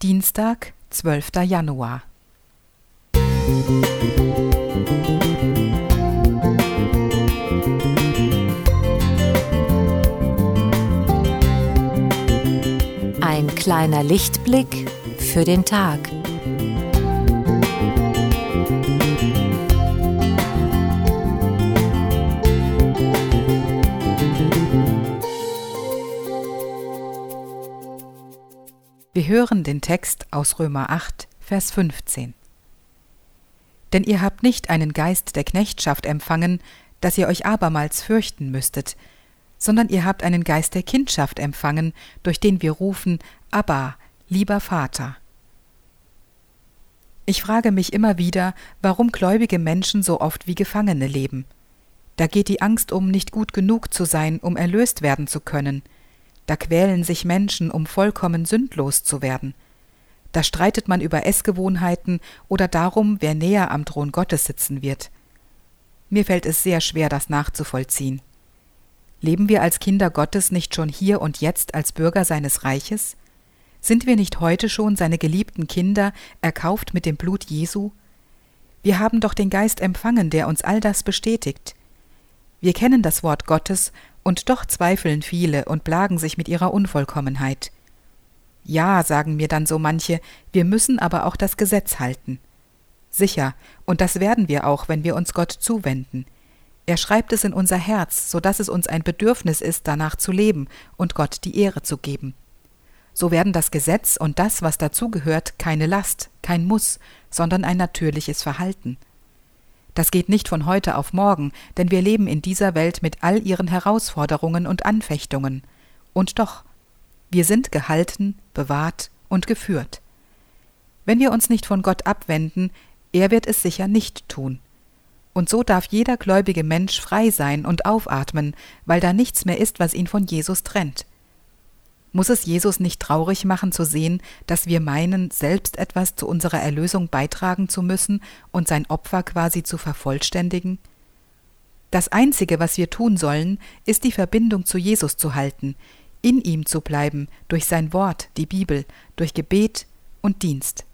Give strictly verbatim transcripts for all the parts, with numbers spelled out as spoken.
Dienstag, zwölfter Januar. Ein kleiner Lichtblick für den Tag. Wir hören den Text aus Römer acht, Vers fünfzehn. Denn ihr habt nicht einen Geist der Knechtschaft empfangen, dass ihr euch abermals fürchten müsstet, sondern ihr habt einen Geist der Kindschaft empfangen, durch den wir rufen, Abba, lieber Vater. Ich frage mich immer wieder, warum gläubige Menschen so oft wie Gefangene leben. Da geht die Angst um, nicht gut genug zu sein, um erlöst werden zu können. Da quälen sich Menschen, um vollkommen sündlos zu werden. Da streitet man über Essgewohnheiten oder darum, wer näher am Thron Gottes sitzen wird. Mir fällt es sehr schwer, das nachzuvollziehen. Leben wir als Kinder Gottes nicht schon hier und jetzt als Bürger seines Reiches? Sind wir nicht heute schon seine geliebten Kinder, erkauft mit dem Blut Jesu? Wir haben doch den Geist empfangen, der uns all das bestätigt. Wir kennen das Wort Gottes, und doch zweifeln viele und plagen sich mit ihrer Unvollkommenheit. Ja, sagen mir dann so manche, wir müssen aber auch das Gesetz halten. Sicher, und das werden wir auch, wenn wir uns Gott zuwenden. Er schreibt es in unser Herz, so dass es uns ein Bedürfnis ist, danach zu leben und Gott die Ehre zu geben. So werden das Gesetz und das, was dazugehört, keine Last, kein Muss, sondern ein natürliches Verhalten. Das geht nicht von heute auf morgen, denn wir leben in dieser Welt mit all ihren Herausforderungen und Anfechtungen. Und doch, wir sind gehalten, bewahrt und geführt. Wenn wir uns nicht von Gott abwenden, er wird es sicher nicht tun. Und so darf jeder gläubige Mensch frei sein und aufatmen, weil da nichts mehr ist, was ihn von Jesus trennt. Muss es Jesus nicht traurig machen zu sehen, dass wir meinen, selbst etwas zu unserer Erlösung beitragen zu müssen und sein Opfer quasi zu vervollständigen? Das Einzige, was wir tun sollen, ist die Verbindung zu Jesus zu halten, in ihm zu bleiben, durch sein Wort, die Bibel, durch Gebet und Dienst.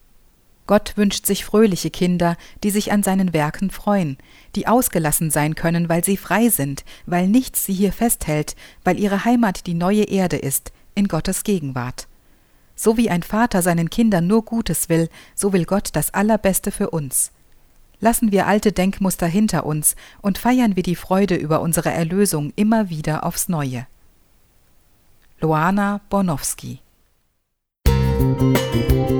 Gott wünscht sich fröhliche Kinder, die sich an seinen Werken freuen, die ausgelassen sein können, weil sie frei sind, weil nichts sie hier festhält, weil ihre Heimat die neue Erde ist, in Gottes Gegenwart. So wie ein Vater seinen Kindern nur Gutes will, so will Gott das Allerbeste für uns. Lassen wir alte Denkmuster hinter uns und feiern wir die Freude über unsere Erlösung immer wieder aufs Neue. Loana Bornowski.